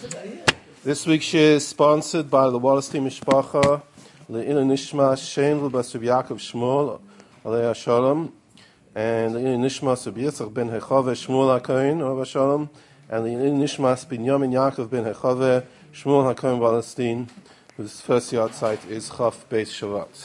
This week's share is sponsored by the Wallerstein Mishpacha, Le'ilui Nishmas Shein Bas Reb Yaakov Shmuel Alei Shalom, and Le'ilui Nishmas Reb Yitzchak ben Hechave Shmuel HaKohen Alei Shalom, and Le'ilui Nishmas Binyamin Yaakov ben Hechave Shmuel HaKohen Wallerstein, whose first yard site is Chaf Beis Shavat.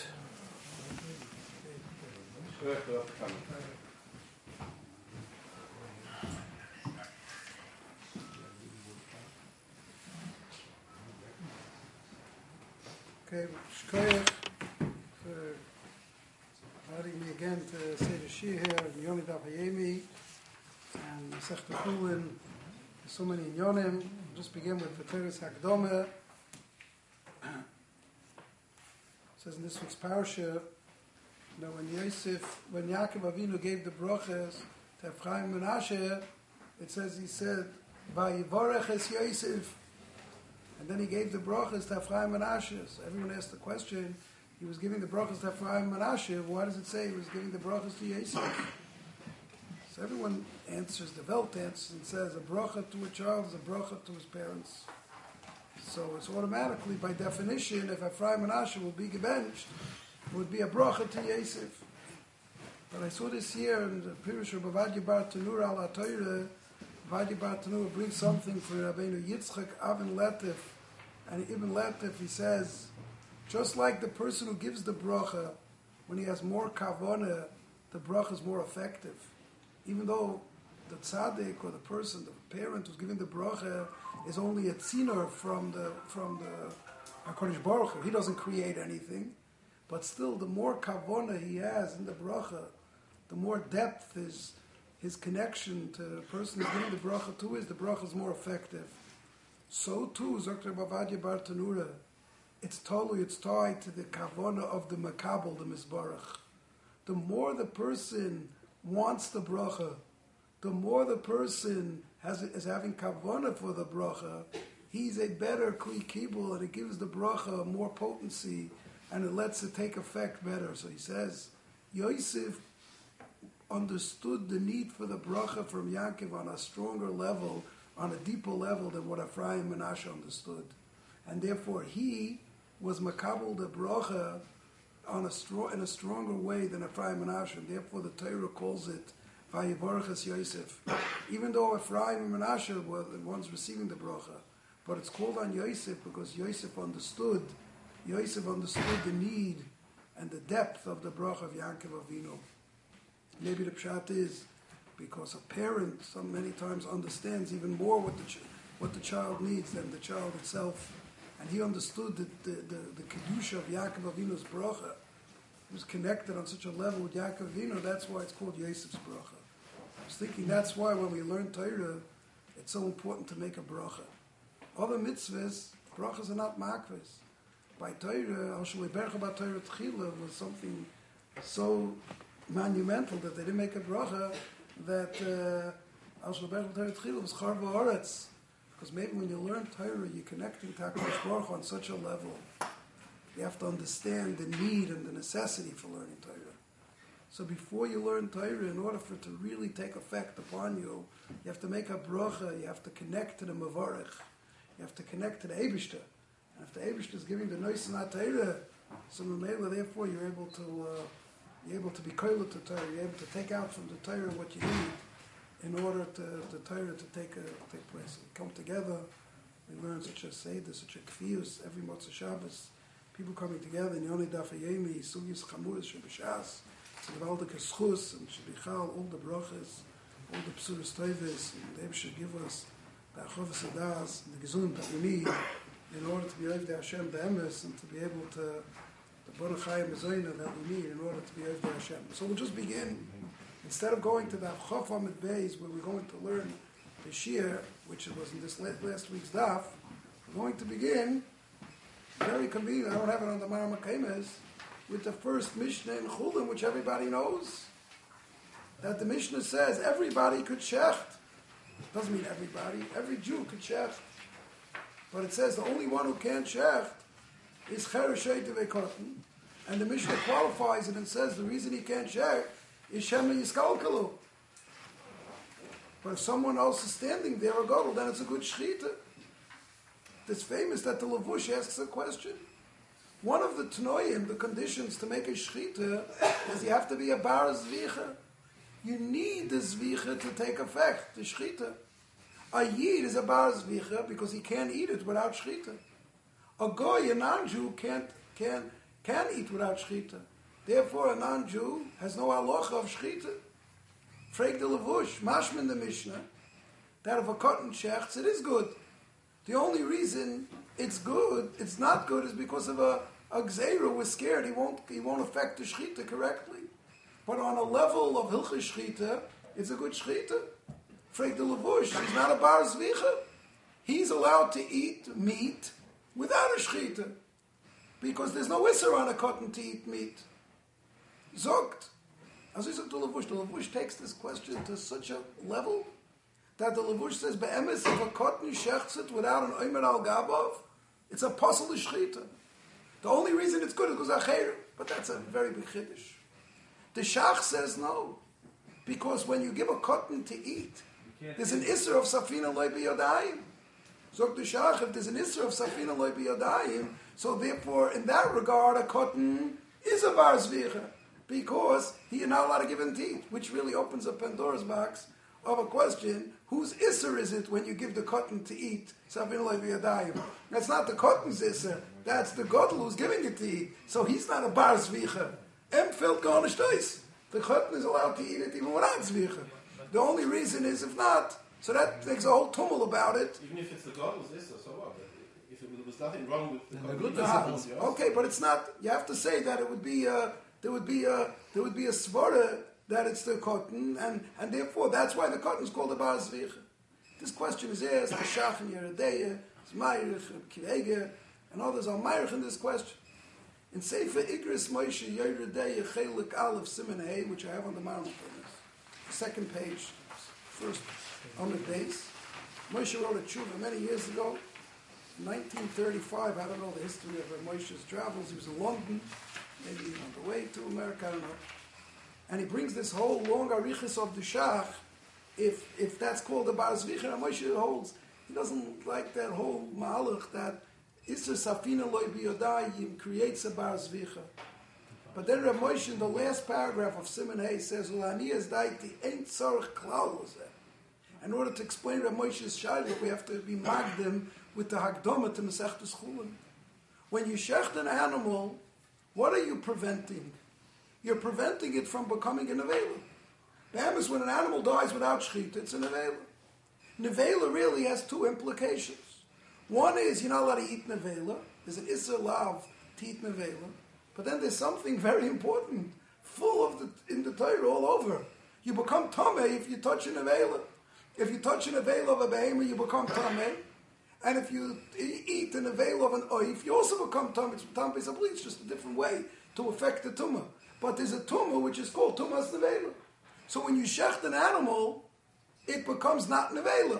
Okay, Shkoyach for inviting me again to say the Shir here in Yomi Daf Hayemi and Masech Tefillin. So many Yonim. Just begin with the Teres Hakdome. It says in this week's parasha that when Yaakov Avinu gave the brachas to Ephraim and Menashe, it says he said, "Vayivorech es Yosef." And then he gave the brachas to Ephraim and Menashe. So everyone asked the question, he was giving the brachas to Ephraim and Menashe. Why does it say he was giving the brachas to Yosef? So everyone answers, the Welt answers and says a bracha to a child is a bracha to his parents. So it's automatically, by definition, if Ephraim and Menashe will be gebenched, it would be a bracha to Yosef. But I saw this year in the Pirush of Bavadia Bar Tanur al HaTorah. Bavadia Bar Tanur brings something for Rabbeinu Yitzchak Avin Letif. And Ibn Letif, he says, just like the person who gives the bracha, when he has more kavanah, the bracha is more effective. Even though the tzaddik or the person, the parent who's giving the bracha is only a tziner from the HaKadosh Baruch Hu. He doesn't create anything. But still, the more kavanah he has in the bracha, the more depth his connection to the person who's giving the bracha to is, the bracha is more effective. So too, Dr. Bavadia Bar Tanura, it's tied to the kavanah of the makabel, the misbarach. The more the person wants the bracha, the more the person is having kavanah for the bracha, he's a better kli kibul, and it gives the bracha more potency, and it lets it take effect better. So he says, Yosef understood the need for the bracha from Yaakov on a stronger level, on a deeper level than what Ephraim and Menashe understood. And therefore he was makabel the bracha in a stronger way than Ephraim and Menashe, and therefore the Torah calls it Vayivorech es Yosef. Even though Ephraim and Menashe were the ones receiving the bracha, but it's called on Yosef because Yosef understood the need and the depth of the bracha of Yaakov Avinu. Maybe the pshat is because a parent many times understands even more what the child needs than the child itself, and he understood the kedusha of Yaakov Avinu's bracha. He was connected on such a level with Yaakov Avinu. That's why it's called Yosef's bracha. I was thinking that's why when we learn Torah, it's so important to make a bracha. Other mitzvahs, brachas are not makvahs. By Torah, Al Shalei Bercha Ba Torah Tchila was something so monumental that they didn't make a bracha, that Al Shalei Bercha Ba Torah Tchila was Char V'Oretz. Because maybe when you learn Torah, you're connecting to HaKadosh Baruch Hu on such a level. You have to understand the need and the necessity for learning Torah. So before you learn Torah, in order for it to really take effect upon you, you have to make a bracha, you have to connect to the Mavarech, you have to connect to the Eibishter. And if the Eibishter is giving the Nois and Torah, so therefore you're able to be koiled to Torah, you're able to take out from the Torah what you need in order to the Torah to take place. We come together, we learn such a Seder, such a Kfiyus, every Motzei Shabbos, people coming together in Yoni Daf Hayemi, Sugis Chamuz, Shebishas, Tzedvaldik Eschus, and Shebichal, all the brachas, all the Psuras Toives, and the Eibishter give us the Achovas Adas, the Gesund that we need in order to be able to Hashem the Emes, and to be able to the Baruch Hayim Zoyna that we need in order to be able to Hashem. So we'll just begin. Instead of going to the Chaf Amid Beis, where we're going to learn the Shir, which was in this last week's daf, we're going to begin, very convenient, I don't have it on the Maram HaKemes, with the first Mishnah in Chulin, which everybody knows. That the Mishnah says everybody could shecht. Doesn't mean everybody. Every Jew could shecht. But it says the only one who can't shecht is Chereshei Devekotin. And the Mishnah qualifies it and says the reason he can't shecht is Shema Yiskalkalu. But if someone else is standing there, a gadol, then it's a good shechita. It's famous that the Levush asks a question. One of the Tnoim, the conditions to make a Shechita, is you have to be a Bar Zvicha. You need the Zvicha to take effect, the Shechita. A Yid is a Bar Zvicha because he can't eat it without Shechita. A Goy, a non-Jew, can eat without Shechita. Therefore, a non-Jew has no halacha of Shechita. Frag the Levush, Mashman the Mishnah, that if a cotton shechts, it is good. The only reason it's not good, is because of a Gzeira was scared he won't affect the Shechita correctly. But on a level of Hilchah Shechita, it's a good Shechita. Frag the Levush, he's not a Bar Zvicha. He's allowed to eat meat without a Shechita. Because there's no Isser on a cotton to eat meat. Zogt. As I said to Levush, the Levush takes this question to such a level that the Levush says, Be'emes, if a cotton shechts it without an Omer al Gabav, it's a puzzle of Shechita. The only reason it's good is because Acher, but that's a very big Chiddush. The Shach says no. Because when you give a cotton to eat, there's an Isser of Safina Loi B'Yodayim. Zog the Shach, if there's an Isser of Safina Loi B'Yodayim, so therefore, in that regard, a cotton is a Bar Zvicha. Because you're not allowed to give him teeth, which really opens up Pandora's box of a question, whose Isser is it when you give the cotton to eat? That's not the cotton's Isser, that's the Godel who's giving it to eat. So he's not a Bar Zvicha. Felt gar nicht aus. The cotton is allowed to eat it even without Zvicha. The only reason is if not, so that makes a whole tumult about it. Even if it's the Godel's Isser, so what? If there was nothing wrong with the cotton. Okay, but it's not, you have to say that it would be there would be a svara that it's the cotton, and therefore that's why the cotton is called a Bar Zvicha. This question is asked, the Shach and Yeredeya, Zmayich, Kiveger, and others are Mayich in this question. In Sefer Igris Moshe Yeredeya Chelik Aleph Siman Hey, which I have on the Marmot, second page, first on the base. Moshe wrote a tshuva many years ago, 1935. I don't know the history of Moshe's travels. He was in London, maybe on the way to America, I don't know. And he brings this whole long arichis of the Shach, if that's called a Bar Zvicha, and Moshe holds, he doesn't like that whole ma'alach that Isser Safina Loi B'Yodayim creates a Bar Zvicha. But then Rav Moshe in the last paragraph of Siman Hay says, Ulanias daiti ain't tzarech klal lozeh. In order to explain Rav Moshe's shayla, we have to be magdim with the Hagdoma to Masechtas Chulin. When you shecht an animal, what are you preventing? You're preventing it from becoming a nevela. Behemoth, when an animal dies without shechita, it's a nevela. Nevela really has two implications. One is you're not allowed to eat nevela. There's an Isser Lav to eat nevela. But then there's something very important, full of in the Torah all over. You become tameh if you touch a nevela. If you touch a nevela of a behemoth, you become tameh. And if you eat a nevela of an oif, you also become tameh. It's tameh sabli. It's just a different way to affect the tumah. But there's a tumah which is called tumas nevela. So when you shecht an animal, it becomes not nevela.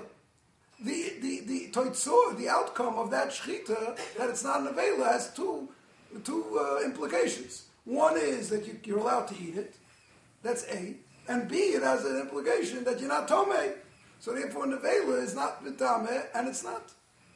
The toitzor, the outcome of that shechita, that it's not nevela, has two implications. One is that you're allowed to eat it. That's A. And B, it has an implication that you're not tomei. So therefore, nevela is not v'tameh, and it's not.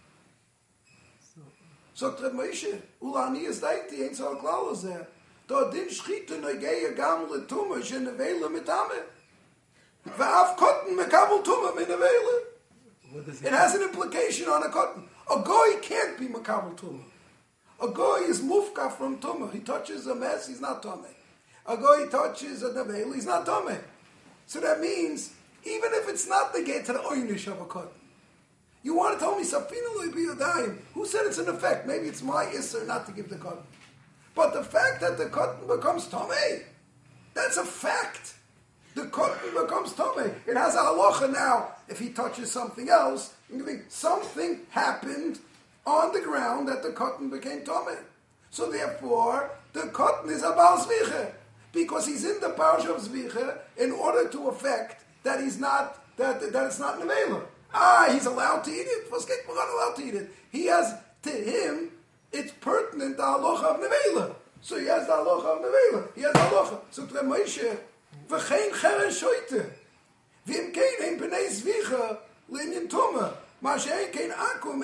So Reb Moshe, ulani is daiti, ain't so klal is there. Do din shchita negeya gam letumah she nevela mitameh. V'af cotton mekabel tumah min nevela. It has an implication on a cotton. A goy can't be mekabel tumah. A goy is mufka from tumah. He touches a mess, he's not tomeh. A goy touches a nevela, he's not tomeh. So that means, even if it's not the gate to the oynish of a cotton, you want to tell me Safina Loi B'Yodayim? Who said it's an effect? Maybe it's my Isser not to give the cotton. But the fact that the cotton becomes Tomei, that's a fact. The cotton becomes Tomei. It has a halacha now. If he touches something else, you think something happened on the ground that the cotton became Tomei. So therefore, the cotton is a Baal Zvicha. Because he's in the Parsha of Zvicha in order to affect that he's not, that it's not Nevela. He's allowed to eat it. Was get allowed to eat it. He has, to him, it's pertinent the halacha of nevela. So he has the halacha of nevela. He has the halacha. So to Moshe, v'chein cheresh shoyte, v'im kein ein b'nei zvicha l'inyan tuma, ma she'en kein akum ein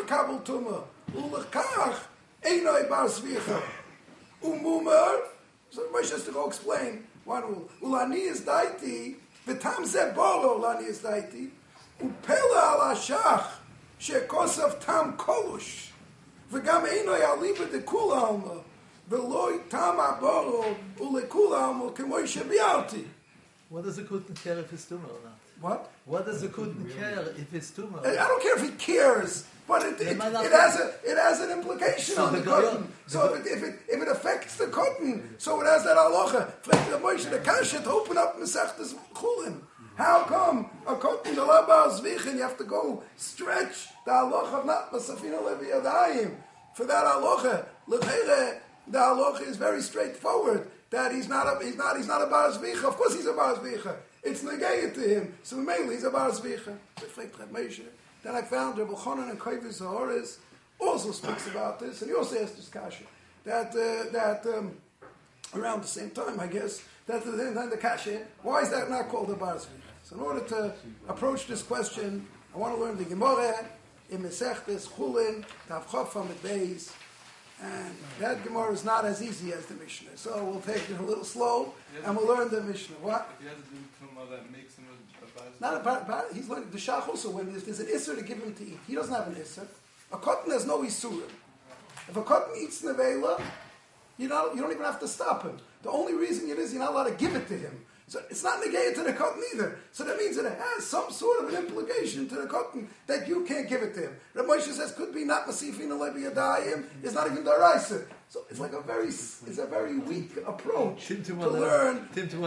mekabel tuma. Ulechkach einoi bar svicha. Umumer. So Moshe has to go explain one rule. Ulani is daiti. V'tam ze bolo ulani is daiti. Upela al hashach shekosav tam kolush. V'gam einoi aliba dekula alma. V'loi tam abolo ulekula alma k'moi shebiarti. What does a couldn't care if it's tumor or not? What? What does a couldn't care if it's tumor? I don't care if he cares, but it has an implication So on the cotton. So if it affects the cotton, so it has that halacha. The Moshe the Kasha to open up Masechtas Chulin. How come a cotton the labar zvichin you have to go stretch the halacha of not masafina leviyadayim for that halacha? Levere the halacha is very straightforward. That he's not a bar zvicha. Of course he's a bar zvicha. It's negated to him. So mainly he's a bar zvicha. Then I found Rabbi Chonan and Koivis Zahoris also speaks about this, and he also has this kasha that around the same time, I guess, that the kasha. Why is that not called a bar zvicha? So in order to approach this question, I want to learn the Gemara in Mesechtes Chulin Tav Chof Amid Beis. And that Gemara is not as easy as the Mishnah. So we'll take it a little slow, and we'll learn the Mishnah. What? If he has to do tumah that makes him a bas. Not about he's learning the Shach also. When there's an Isser to give him to eat, he doesn't have an Isser. A cotton has no Isurim. If a cotton eats nevela, you don't even have to stop him. The only reason it is you're not allowed to give it to him. So it's not negated to the cotton either. So that means that it has some sort of an implication to the cotton that you can't give it to him. Rav Moshe says could be not masifin alebi yadayim. It's not even daraisa. So it's like a very weak approach to learn. Timtum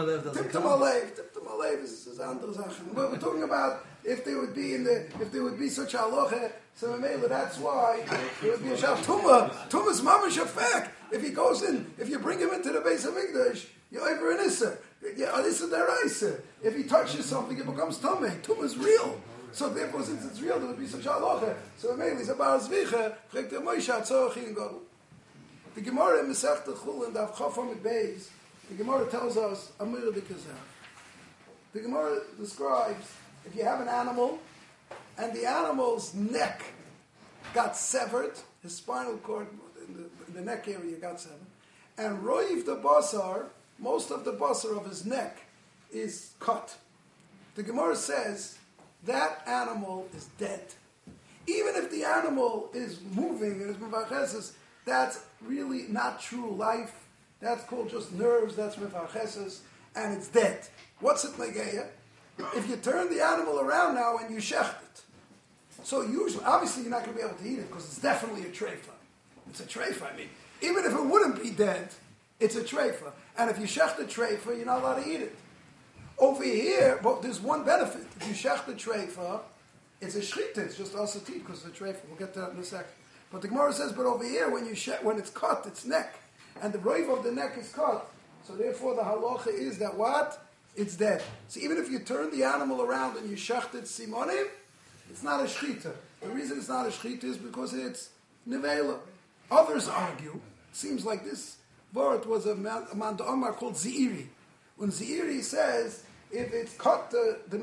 Alev is andere Sachen. But we're talking about if there would be such a halacha. So Mamela, that's why there would be a shaf tumah. Tumah's mamash effect. If he goes in, if you bring him into the Beis Hamikdash, you're over an Isser. Yeah, this is their Isser. If he touches something, it becomes tumah. Tumah is real. So therefore, since it's real, there would be such a halacha. So Mamela is a bar zvicha. Fragt der Moshe atzorach in Gadol. The Gemara in Masechta Chulin Daf Chof Amid Beis. The Gemara tells us Amir Dikazah. The Gemara describes if you have an animal and the animal's neck got severed, his spinal cord in the neck area got severed, and roiv the basar, most of the basar of his neck is cut. The Gemara says that animal is dead. Even if the animal is moving and is mevacheses, that's really not true life. That's called just nerves, that's mevacheses, and it's dead. What's it negeya? If you turn the animal around now and you shecht it, so usually, obviously you're not going to be able to eat it because it's definitely a treifa. It's a treifa, I mean. Even if it wouldn't be dead, it's a treifa. And if you shecht a treifa, you're not allowed to eat it. Over here, but there's one benefit. If you shecht a treifa, it's a shchita, it's just asatit because it's a treifa. We'll get to that in a second. But the Gemara says, but over here, when it's cut, it's neck. And the roiv of the neck is cut. So therefore the halacha is that what? It's dead. So even if you turn the animal around and you shecht it simonim, it's not a shchita. The reason it's not a shchita is because it's nevela. Others argue, it seems like this word was a man Omar called Zeiri. When Zeiri says, if it's cut the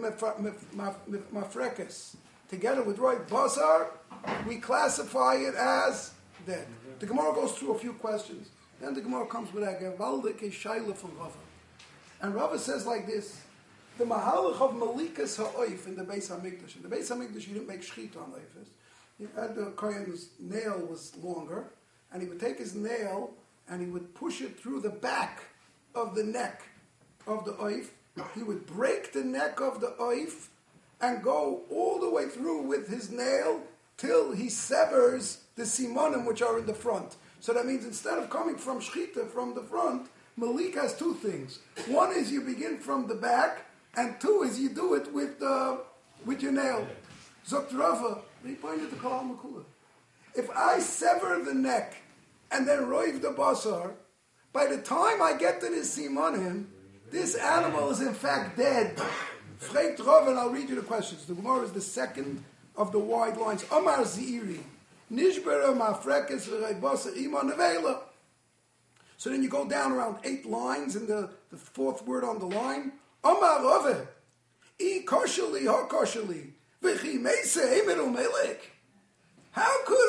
mafrekes together with roiv basar, we classify it as dead. The Gemara goes through a few questions. Then the Gemara comes with a gevaldik shaila from Rava. And Rava says like this, the mahalach of malikas ha'oif in the Beis HaMikdash. In the Beis HaMikdash, you didn't make shchita on oifes. He had the kohen's nail was longer, and he would take his nail and he would push it through the back of the neck of the oif. He would break the neck of the oif and go all the way through with his nail till he severs the simonim which are in the front. So that means instead of coming from shchita from the front, Malik has two things. One is you begin from the back, and two is you do it with your nail. Zokt Rava, he pointed to Kol Makula. If I sever the neck and then roiv the basar, by the time I get to the simonim, this animal is in fact dead. Fregt Rava, and I'll read you the questions. The Gemara is the second of the wide lines. Omar Zeiri, Nishbera Mafrekes V'rei Basar Ima Nevela. So then you go down around 8 lines in the fourth word on the line. Omar Rove, I kosheli ha kosheli, v'chi meise emeru melek. How could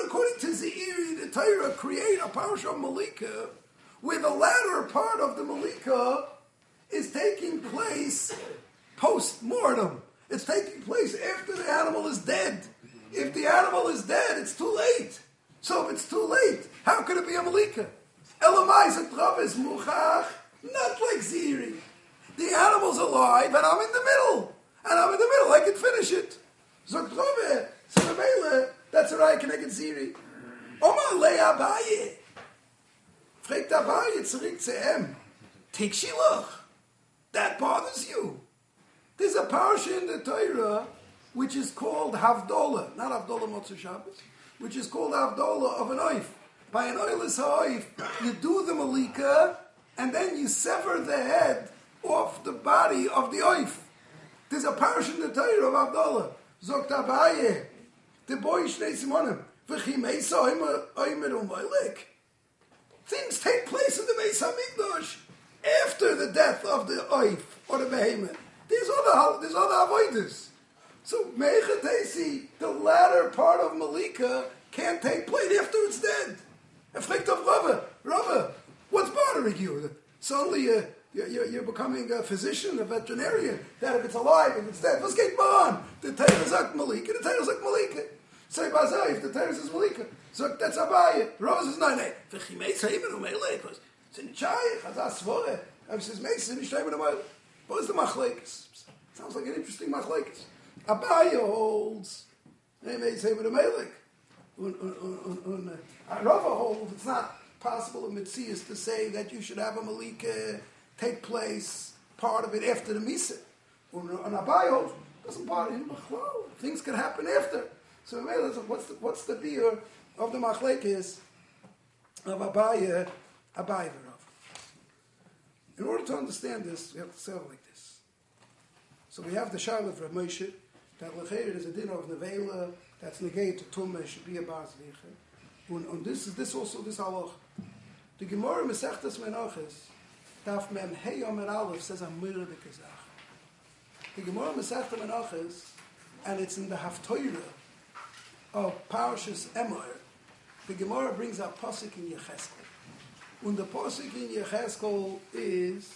Torah create a parsha Malika where the latter part of the Malika is taking place post-mortem. It's taking place after the animal is dead. If the animal is dead, it's too late. So if it's too late, how could it be a Malika? Elamai Zatrav is Muchach, not like Ziri. The animal's alive and I'm in the middle. I can finish it. Zatrav, Sarabele, that's right, can I get Ziri? Omar Le Abaye. Fragt Abaye zurück zu ihm. Tikshilach. That bothers you. There's a parsha in the Torah which is called Havdolah, not Havdolah Motzei Shabbos, which is called Havdolah of an oif. By an oiless oif, you do the malika, and then you sever the head off the body of the oif. There's a parsha in the Torah of Havdolah. Zogt Abaye, the boy Shnei Simonim, v'chimeisa oimer u'moilek. Things take place in the Beis HaMikdash after the death of the oif or the behemoth. There's other avoiders. So Mechatesi, the latter part of Malika, can't take place after it's dead. Effect of Rava, what's bothering you? Suddenly you're becoming a physician, a veterinarian. That if it's alive, if it's dead, what's going on? The Torah Zak Malika, the Torah Zak Malika. Say Bazai, if the Torah says Malika, so that's Abaye. Rava says, no. V'chimeis ha'imenu me'elekos. It's in the Chayach, Hazas Svore. I says, Mason, it's in the Chayach. What is the machlekes? Sounds like an interesting machlekes. Abaye holds, may say with a melik. Rava holds, it's not possible in Metzias to say that you should have a malika take place, part of it after the misa. On Abaye holds, doesn't bother him. Things can happen after. So what's the beer of the machlekes of Abaye Rav? In order to understand this, we have to say it like this. So we have the Shaila of Rav Moshe, that Lecheir is a dinner of Nevela, that's negated to Tumah, should be a Bas Vicha. And this halach. The Gemara Mesechtes Menachos, Daf Mem Hey Omer Aleph, says a Mirah de Kezach. The Gemara Mesechtes Menachos, and it's in the Haftorah of Parashas Emor, the Gemara brings a pasuk in Yecheskel. And the pasuk in Yecheskel is,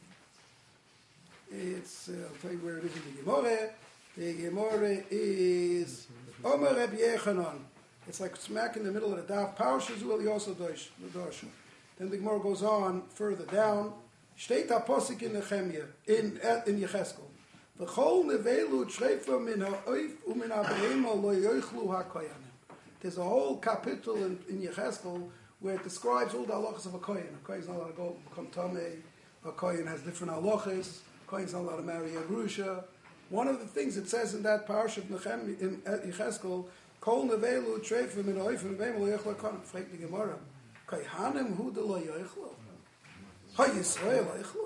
I'll tell you where it is in the Gemara. The Gemara is Omer Reb Yechanan. It's like smack in the middle of the daf. Parashas Uel Yosel Dosh. Then the Gemara goes on further down. Steht a pasuk in Nehemiah in Yecheskel. V'chol nevelu tshreifa min ha'oif u'min ha'behema lo yoichlu ha'koyanim. There's a whole capital in Yecheskel where it describes all the halachas of a kohen. A kohen is not allowed to go become tamei. A kohen has different halachas. A kohen is not allowed to marry a grusha. One of the things it says in that parsha of Nehemiah in Yecheskel, kol nevelu tshreifa min ha'oif u'min ha'behema lo yoichlu ha'koyanim. Fragt the Gemara, kohanim hu de lo yoichlu? Ha'yisrael lo yoichlu?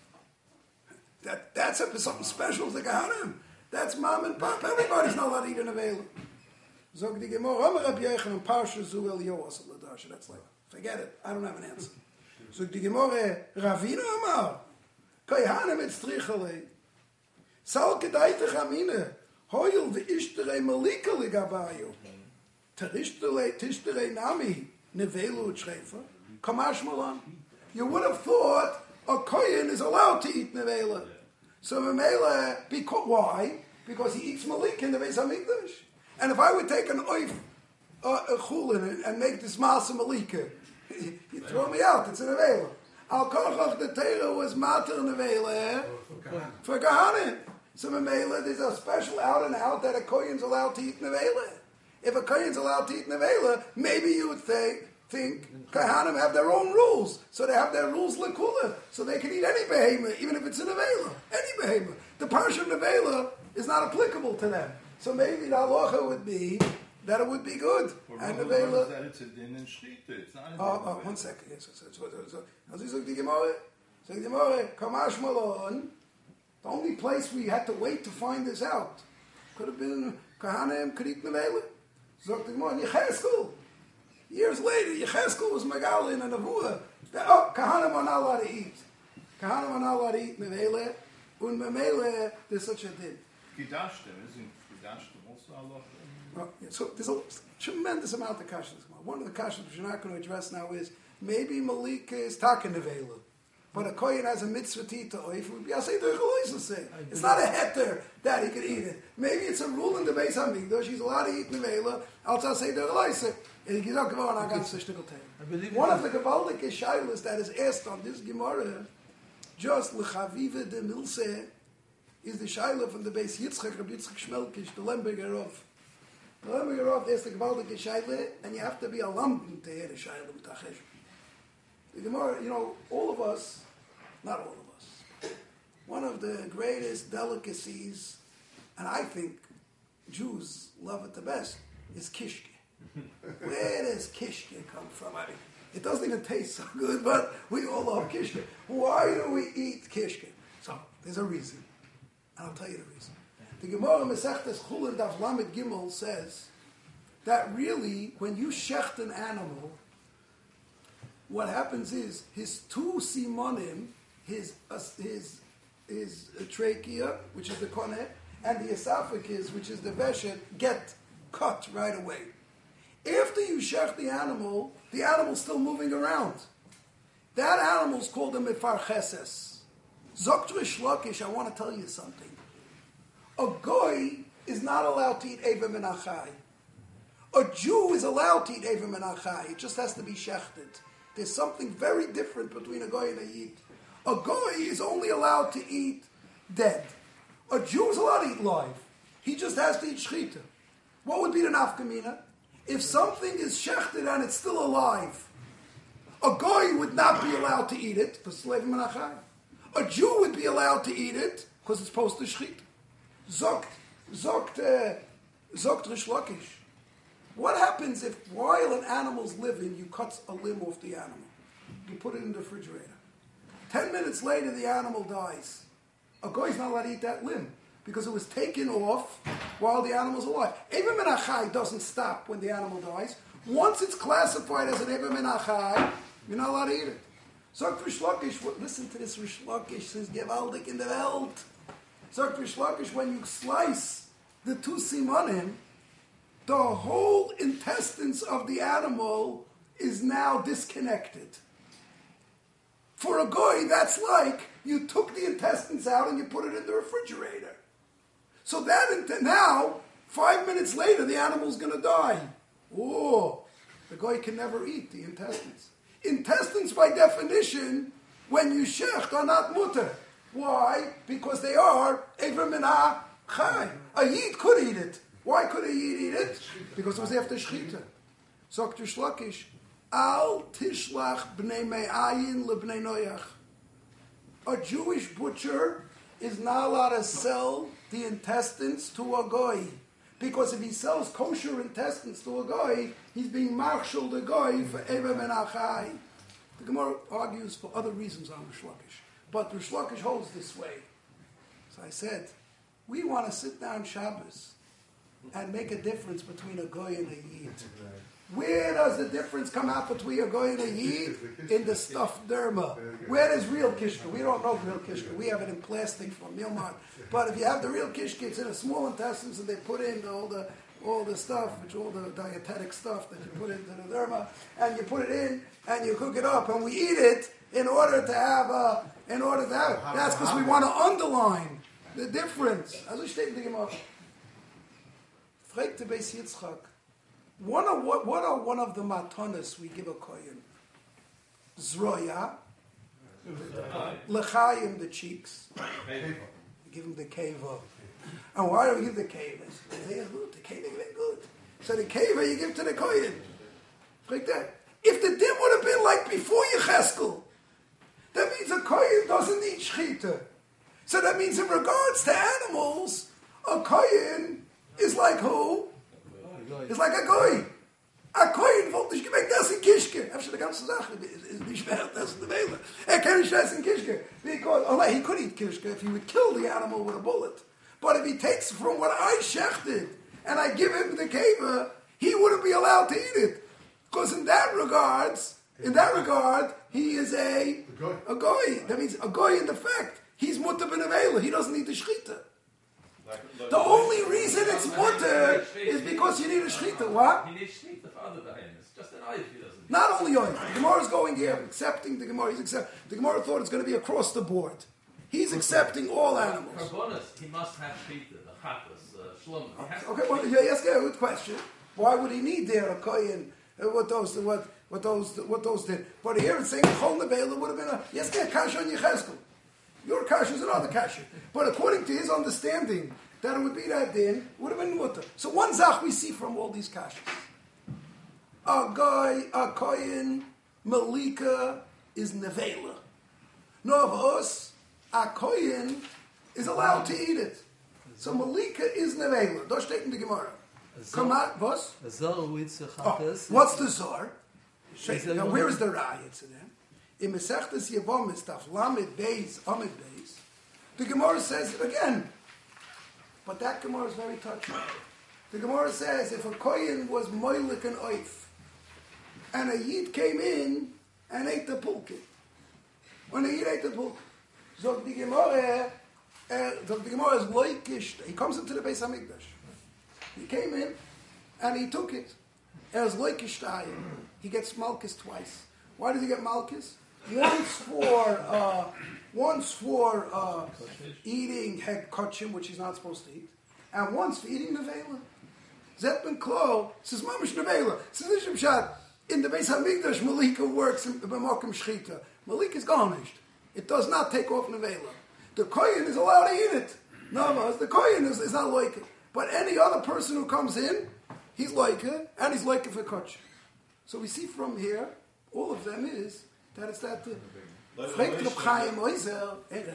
That's something special to Gehanim. That's mom and pop. Everybody's not allowed to eat an avela. Zog the Gemara, Amar Rabbi Yechanan Parsha Zu El Yoas L'Darsha. That's like, forget it. I don't have an answer. Zog the Gemara, Ravina Amar, Gehanim et Strichale, Sal Kedaita Chamine, Hoyel ve'ishtere Malika Ligabayu, Tishtere Nami, Nevelu Tshreifa, Kamash Malan. You would have thought a kohen is allowed to eat nevela. So memela, why? Because he eats malik in the Beis HaMikdash. And if I would take an oif, a chulin, and make this masa malika, you throw me out. It's a nevela. Al kochach the Torah was mater nevela for Gehanim. So memela, there's a special out and out that a kohen's allowed to eat nevela. If a kohen's allowed to eat nevela, maybe you would think Kohanim have their own rules. So they have their rules lekula. So they can eat any behemoth, even if it's an avela. Any behemoth. The parsha of avela is not applicable to them. So maybe the halacha would be that it would be good. And avela. That it's a din and shlita. It's not a din. 1 second. Yes. So the Gemara. So the Gemara. Kamash Malon. The only place we had to wait to find this out could have been Kohanim could eat avela. So the Gemara. Yecheskel. Years later, Yecheskel was Megalin and Avua. Kahanim are not allowed to eat. Kahanim are not allowed to eat Memele. And Memele, there's such a din. Gidashtem, isn't Gidashtem also Allah? So there's a tremendous amount of kashas. One of the kashas which we're not going to address now is maybe Malika is taken nevela, but a kohen has a mitzvah tita oif. It's not a heter that he could eat it. Maybe it's a rule in the Beis Hamikdash. He's allowed to eat nevela. Outside say the reloise. And he's not going on against the shtickle tail. One of the gavaldik shaylas that is asked on this Gemara, just lechavive de milse, is the shayla from the Beis Yitzchak, Rabbi Yitzchak Shmelkish, the Lemberger of. The Lemberger of is the gavaldik shayla, and you have to be a lamb to hear the shayla with Tachesh. The Gemara, all of us, not all of us, one of the greatest delicacies, and I think Jews love it the best, is kishke. Where does kishke come from? I mean, it doesn't even taste so good, but we all love kishke. Why do we eat kishke? So, there's a reason. And I'll tell you the reason. The Gemara Masechtas Chulin Daf Lamed Gimel says that really, when you shecht an animal, what happens is his two simonim, his trachea, which is the koneh, and the esophagus, which is the veshet, get cut right away. After you shech the animal's still moving around. That animal's called a mefarcheses. Zokt Rish Lakish, I want to tell you something. A goy is not allowed to eat Eva min achai. A Jew is allowed to eat Eva min achai. It just has to be shechted. There's something very different between a goy and a yid. A goy is only allowed to eat dead. A Jew is allowed to eat live. He just has to eat shchita. What would be the nafkamina? If something is shechted and it's still alive, a goy would not be allowed to eat it because it's leiv menachai. A Jew would be allowed to eat it because it's supposed to shchita. Zokt Rish Lakish. What happens if while an animal's living, you cut a limb off the animal? You put it in the refrigerator. 10 minutes later, the animal dies. A goy's not allowed to eat that limb because it was taken off while the animal's alive. Eva min achai doesn't stop when the animal dies. Once it's classified as an Eva min achai, you're not allowed to eat it. Zokt Rish Lakish, listen to this Rish Lakish, says gewaldig in the Welt. Zokt Rish Lakish, when you slice the two simonim, the whole intestines of the animal is now disconnected. For a goy, that's like you took the intestines out and you put it in the refrigerator. So that now, 5 minutes later, the animal's going to die. Oh, the goy can never eat the intestines. Intestines, by definition, when you shecht, are not mutter. Why? Because they are Ever min chai. A yid could eat it. Why could a yid eat it? Because it was after shchita. Zokt Rish Lakish, Al tishlach bnei me'ayin lebnei noyach. A Jewish butcher is not allowed to sell the intestines to a goy. Because if he sells kosher intestines to a goy, he's being marshal the goy for Ever min achai. The Gemara argues for other reasons on Rish Lakish. But Rish Lakish holds this way. So I said, we want to sit down Shabbos and make a difference between a goy and a yid. Where does the difference come out between a goy and a yid? In the stuffed derma. Where is real kishka? We don't know real kishka. We have it in plastic from Milmart. But if you have the real kishka, it's in a small intestines and they put in all the stuff, all the dietetic stuff that you put into the derma, and you put it in and you cook it up and we eat it in order to have That's because we want to underline the difference. Also steht in der Gemara. Fragt the Beis Yitzchak, what are one of the matanas we give a kohen? Zroya, lechayim, the cheeks. We give him the keva. And why do we give the keva? They are good. The keva is very good. So the keva you give to the kohen. Fragt that. If the dim would have been like before Yecheskel, that means a kohen doesn't eat shchita. So that means in regards to animals, a kohen is like who? It's like a goy. A kohen wollte nicht gemerkt, das in Kishke. Efter die ganze Sache ist nicht mehr, das in the Wähler. Kann nicht essen Kishke. Because, he could eat Kishke if he would kill the animal with a bullet. But if he takes from what I shechted and I give him the keva, he wouldn't be allowed to eat it. Because in that regard, he is a goy. That means a goy in the fact, he's mutter ben avela. He doesn't need the shchita. The only reason it's mutter is because you need a shechita. What? He needs shechita for other behemoths. Just an oif he doesn't need. Not only oil. The Gemara is going here, accepting the Gemara. The Gemara thought it's going to be across the board. He's accepting all animals. Karbonis, he must have shechita, the chatas, shlom. Okay, well, yes, good question. Why would he need there a kohen? What those did? But here it's saying chol nevela would have been a yes, kasha on Yechezkel. Your kasha is another kasha. But according to his understanding, that it would be that din would have been mutter. So one zach we see from all these kashas. A kohen, malika is nevela. No of us, a kohen is allowed to eat it. So malika is nevela. Das steht in the Gemara. Come on, was? A zor with the Oh, chatas. what's the zor? Now, where is the raya to them? In Mesechtes Yevomis, Taf Lamed Beis, Amid Beis, the Gemara says it again. But that Gemara is very touching. The Gemara says if a kohen was moilik and oif, and a yid came in and ate the pulke, when a yid ate the pulke, so the Gemara is loikish. He comes into the Beis Hamikdash. He came in and he took it. As loikish. He gets malchus twice. Why does he get malchus? Once for eating hekachim, which he's not supposed to eat, and once for eating nevela. Zet ben Klo says mamish nevela. Says Shad in the Beis Hamikdash, malika works in b'makom shchita. Malika is garnished. It does not take off nevela. The kohen is allowed to eat it. No, the kohen is not like it. But any other person who comes in, he's like it, and he's like it for kach. So we see from here, all of them is that it's that. Fregt Reb Chaim Oizer.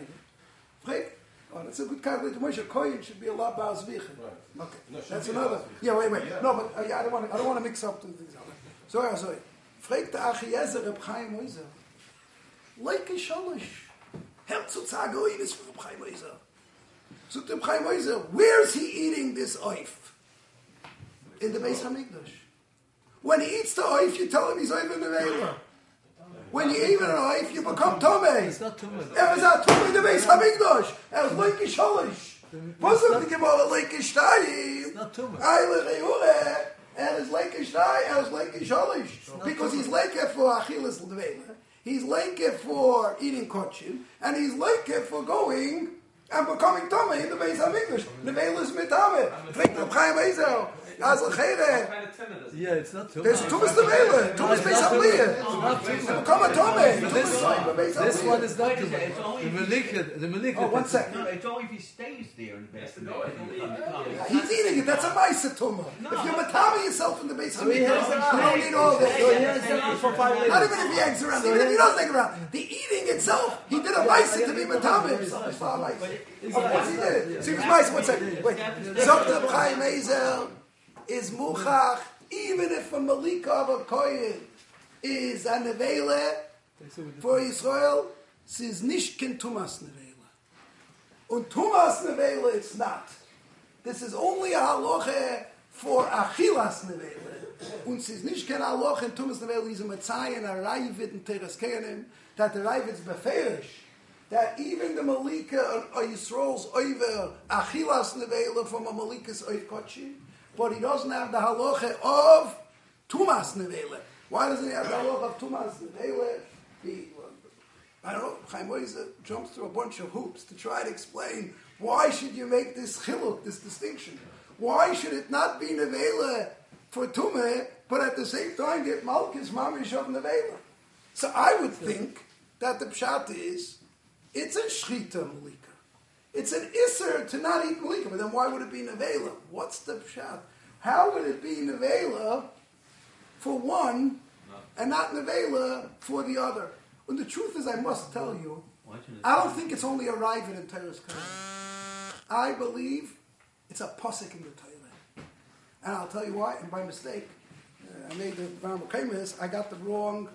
Oh, that's a good calculation. Moshe Kohen should be a lot ba'al zvicha. Okay, that's another. Yeah, wait. No, but I don't want to mix up the things. Sorry. Fregt the Achiezer Reb Chaim Oizer. Like a shalish. Herzog is for Reb Chaim Oizer. So Reb Chaim Oizer, where's he eating this oif? In the Beis Hamikdash. When he eats the oif, you tell him he's oif in the Vela. When you eat an oif, you become tomei. It's not tumah. It was a tomei in the Beis Hamikdash. It was leikish holish. Wasn't the Gemara leikish tayim? It's not tumah. Eile reyure. And it's leikish tayim. And it's leikish holish. Because he's leike for achilas l'vela. He's leike for eating kochim. And he's leike for going and becoming tomei in the Beis Hamikdash. The Vela is mitameh. Drink the Chaim Ezel. Yeah, it's not tumah. There's Tumas Nevela, Tumas Beis Hamikdash. Become a Tomei. This one is not tumah. The Malika. Oh, 1 second. It's only if he stays there in the best. He's eating it. That's a Maisa Tumah. If you're matami yourself in the Beis Hamikdash, you don't need all this. Not even if he hangs around. Even if he doesn't hang around. The eating itself, he did a Maisa to be matami himself. It's not a Maisa. Of course he did it. See, it was Maisa. 1 second. Wait. Zok Chaim Ezel is muchach, even if a malika of a kohen is a nevela for Israel, says nishkin tumas nevela. Und tumas nevela it's not. This is only a halacha for achilas nevela. Und says nishkin halacha and tumas nevela is a Matzai and a Raivid and Teres Kehanim, that the Raivid's beferish, that even the malika of Yisrael's over achilas nevela from a malika's oiv kochi, but he doesn't have the halacha of Tumas Nevela. Why doesn't he have the halacha of Tumas Nevela? I don't know, Chaim Oizer jumps through a bunch of hoops to try to explain why should you make this chiluk, this distinction? Why should it not be Nevela for Tumah, but at the same time get Malchus Mamish of Nevela? So I would think that the pshat is, it's a shchita malika. It's an isser to not eat malika, but then why would it be nevela? What's the pshat? How would it be nevela for one and not nevela for the other? And the truth is, I must tell you, I don't think it's only a Ravid in Teres Kehanim. I believe it's a pasuk in the Torah, and I'll tell you why. And by mistake, I made the Rambam Kaimis. I got the wrong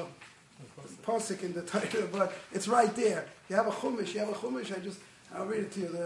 pasuk in the Torah, but it's right there. You have a chumash. I'll read it to you.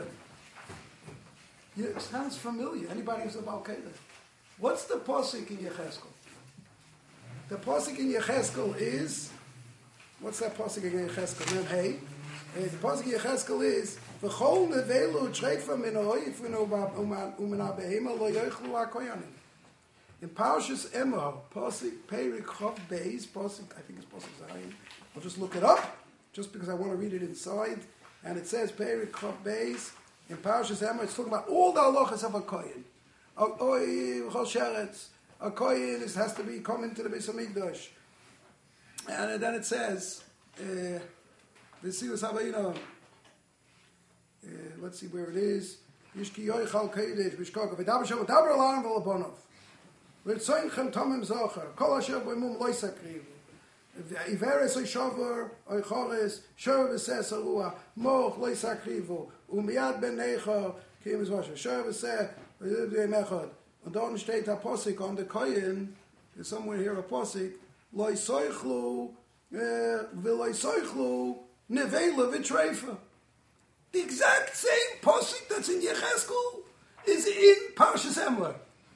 It sounds familiar. Anybody who's about Kedah. What's the pasuk in Yechezkel? The pasuk in Yechezkel is, what's that pasuk in Yechezkel? Hey, the pasuk in Yechezkel is V'chol nevelu treifa min ha'oif u'min ha'behema lo yoichlu ha'koyanim. In Parshas Emor, Pasuk Perik Chav Beis, Pasuk, I think it's Pasuk Zayin. I'll just look it up, just because I want to read it inside. And it says Perik Chav Beis, in Parshas Emor, it's talking about all the halachas of a kohen. Chol Sheretz, a kohen has to be coming to the Beis Hamikdash. And then it says, let's see where it is. Yishki yoichal kodesh, bishkaka, v'daber shem, v'daber alarm v'labonov. V'tzoinchem tomim zocher, kol asher b'imum loy sakriv. Iveres oy shover, oy chores, shover v'seh sarua, moch loy sakrivu, u'miyad ben necha, kim is washer, shover v'seh, v'yud mechad. And don't state a posik on the kohen, there's somewhere here a posik, loy soichlu, v'loy soichlu, nevela v'treifa. The exact same posik that's in Yecheskel is in Parshas Emor.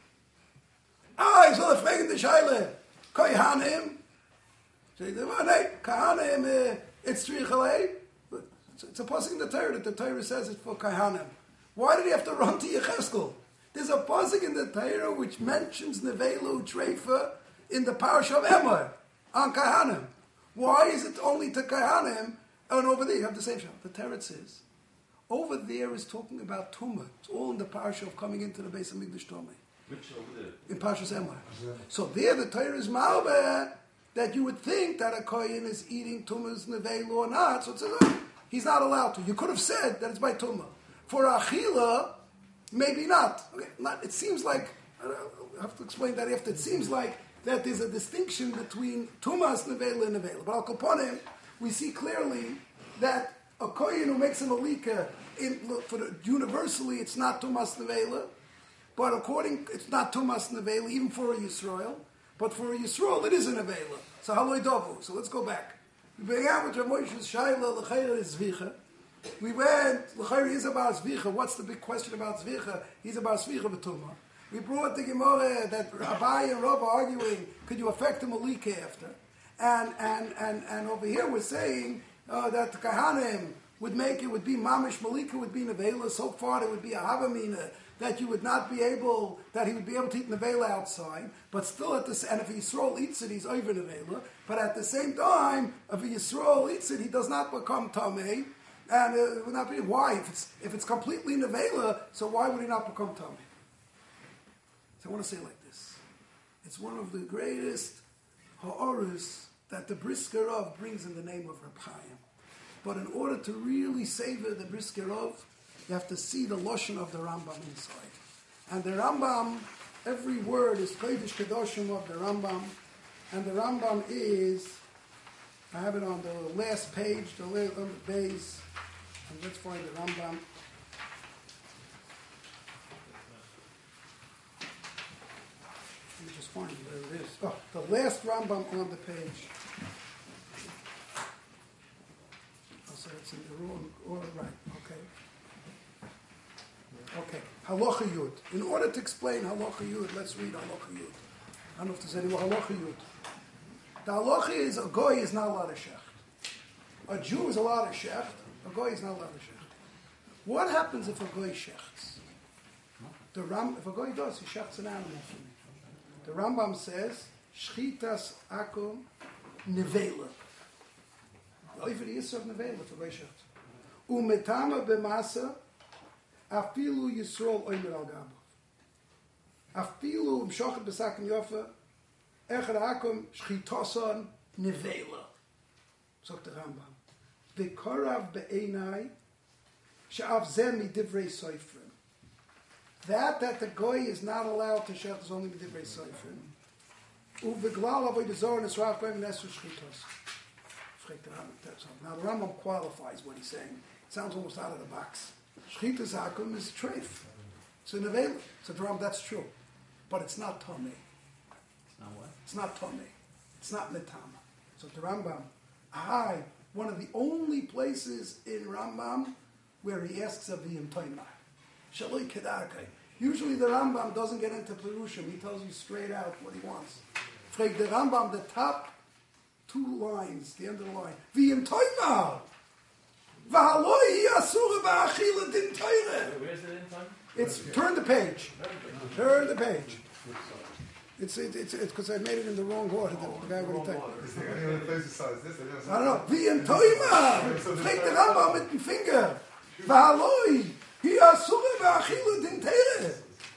Ich soll fragen die Scheile, Kohanim. Say, Kohanim, it's Tzrichalei. It's a posik in the Torah that the Torah says it's for Kohanim. Why did he have to run to Yecheskel? There's a posik in the Torah which mentions Nevelu Treifa in the Parasha of Emor on Kohanim. Why is it only to Kohanim? And over there you have the same shot. The Torah says, over there is talking about Tumah. It's all in the Parasha of coming into the Beis Hamikdash Tumah. Which over there? In Parshas Emor. So there the Torah is malbeh that you would think that a kohen is eating Tumah's nevelu or not. So it says, he's not allowed to. You could have said that it's by Tumah. For Achila, maybe not. Okay, it seems like, I have to explain that after, it seems like that there's a distinction between Tumah's nevelu and nevelu. But Al Kaponim, we see clearly that a kohen who makes a malika, universally it's not Tumah's nevelu. But it's not Tumas Nevela, even for a Yisrael. But for a Yisrael, it is a Nevela. So haloi dovu. So let's go back. We began with Ramoshes Shaila, L'chayra is Zvicha. We went, L'chayra is about Zvicha. What's the big question about Zvicha? He's about Zvicha B'tumah. We brought the Gemara that Abai and Rav are arguing, could you affect the Malika after? And over here we're saying that the Kahanim would make it, would be Mamish Malika, would be Nevela. So far it would be a Havamina, that you would not be able, that he would be able to eat nevela outside, but still and if a Yisrael eats it, he's over nevela, but at the same time, if a Yisrael eats it, he does not become tamei, and it would not be, why? If it's completely nevela, so why would he not become tamei? So I want to say it like this. It's one of the greatest ha'orus that the Brisker of brings in the name of Reb Chaim. But in order to really savor the Brisker of, you have to see the Lashon of the Rambam inside. And the Rambam, every word is Kodesh Kedoshim of the Rambam. And the Rambam is, I have it on the last page, the last base. And let's find the Rambam. Let me just find where it is. Oh, the last Rambam on the page. Oh, so it's in the wrong order, right, okay. Okay, Halacha Yud. In order to explain Halacha Yud, let's read Halacha Yud. I don't know if there's any more Halacha Yud. The Halacha is, a Goy is not allowed to shecht. A Jew is allowed to shecht, a Goy is not allowed to shecht. What happens if a Goy shechts? If a Goy does, he shechts an animal for me. The Rambam says, Shchitas akum nevela. Over the Yisrael nevela for Goy shechts. Umetama b'masa Afilu Yisrael oimer al gabo. Afilu mshochet b'sakim yofa echad hakom shchitoson nevela. Sagt der Rambam. V'korav be'enai she'av zeh midivrei soifrim. That the goy is not allowed to shech is only midivrei soifrim. U'v'glal avoy dezor nesrach goy v'nesu shchitos. Now the Rambam qualifies what he's saying. It sounds almost out of the box. Shchita zakum is treif. It's an nevela. So the Rambam, that's true. But it's not tomei. It's not what? It's not tomei. It's not metama. So the Rambam, one of the only places in Rambam where he asks of the Toimar. Shaloi kedarkai. Usually the Rambam doesn't get into Perushim. He tells you straight out what he wants. Frag the Rambam, the top two lines, the end of the line. V'yim Toimar. V'haloi asura ba'achila din toire. Where's it in time? It's turn the page. Turn the page. It's because I made it in the wrong order. The guy would have I don't know. V'yem toima. Take the Rambam mit dem Finger. V'haloi hi asura ba'achila din toire.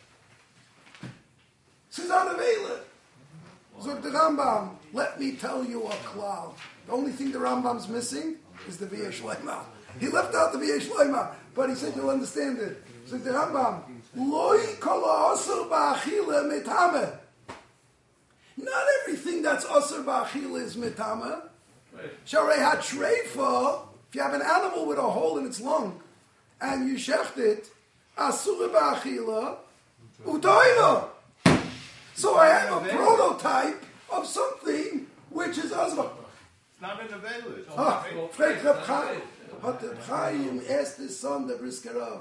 This is unavailable. So the Rambam, let me tell you a cloud. The only thing the Rambam's missing is the V'yesh Leima. He left out the V'yesh Leima, but he said you'll understand it. So the Rambam, Loi kol ha'asur ba'achila mitame. Not everything that's asur ba'achila is mitame. Sharei ha'treifa, if you have an animal with a hole in its lung, and you shecht it, asur ba'achila, utoino. So I have a prototype of something which is asur. It's not in the village. Frek Reb Chaim. Hat Reb Chaim asked his son, the Briskerov.